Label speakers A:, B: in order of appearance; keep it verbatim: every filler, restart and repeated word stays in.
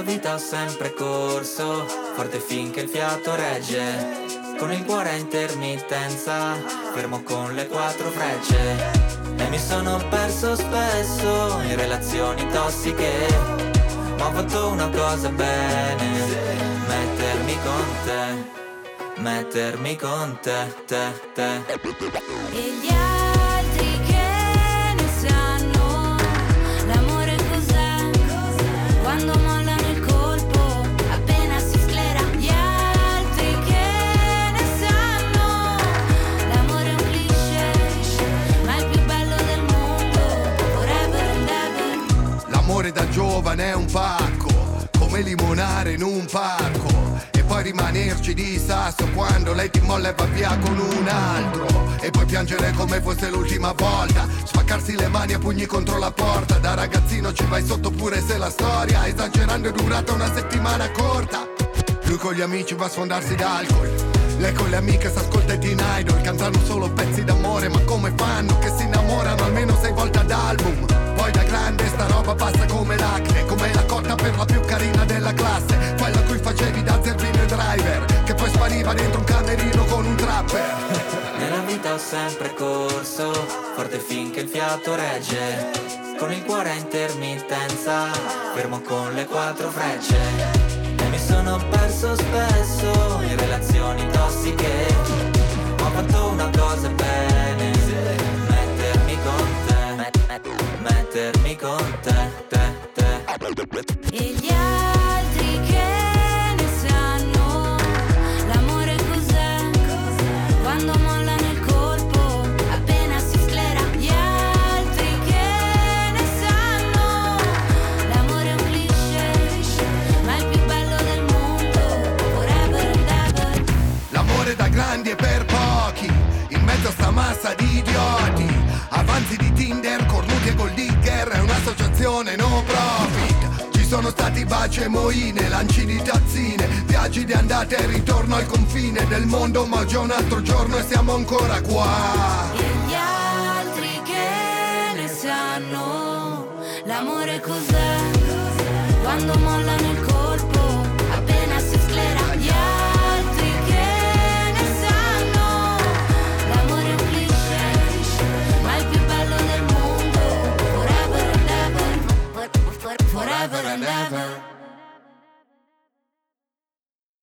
A: vita ho sempre corso, forte finché il fiato regge, con il cuore a intermittenza, fermo con le quattro frecce. E mi sono perso spesso in relazioni tossiche, ma ho fatto una cosa bene, mettermi con te, mettermi con te, te, te.
B: E gli altri che ne sanno, l'amore cos'è, quando mollano il colpo, appena si sclera. Gli altri che ne sanno, l'amore è un cliché, ma è il più bello del mondo, forever and ever.
C: L'amore da giovane è un pacco, come limonare in un parco, e poi rimanerci di sasso quando lei ti molla e va via con un altro, e poi piangere come fosse l'ultima volta, spaccarsi le mani a pugni contro la porta. Da ragazzino ci vai sotto pure se la storia, esagerando, è durata una settimana corta. Lui con gli amici va a sfondarsi d'alcol, lei con le amiche s'ascolta i Teen Idol, cantano solo pezzi d'amore, ma come fanno che si innamorano almeno sei volte ad album? Poi da grande sta roba passa come l'acne, come la cotta per la più carina della classe, quella a cui facevi da zerbino e driver, che poi spariva dentro un camerino con un trapper.
A: Nella vita ho sempre corso, forte finché il fiato regge, con il cuore a intermittenza, fermo con le quattro frecce. E mi sono perso spesso in relazioni tossiche, ma ho fatto una cosa bene, mettermi con te, mettermi con te, te, te.
B: E gli altri che ne sanno, l'amore cos'è, quando mollano il colpo, appena si sclera. Gli altri che ne sanno, l'amore è un cliché, ma è il più bello del mondo, forever and ever.
C: L'amore da grandi e per pochi, in mezzo a sta massa di idioti, avanzi di Tinder, cornuti e gold digger, è un'associazione no profit. Ci sono stati baci e moine, lanci di tazzine, viaggi di andata e ritorno al confine del mondo, ma oggi è un altro giorno e siamo ancora qua.
B: E gli altri che ne sanno, l'amore cos'è, quando mollano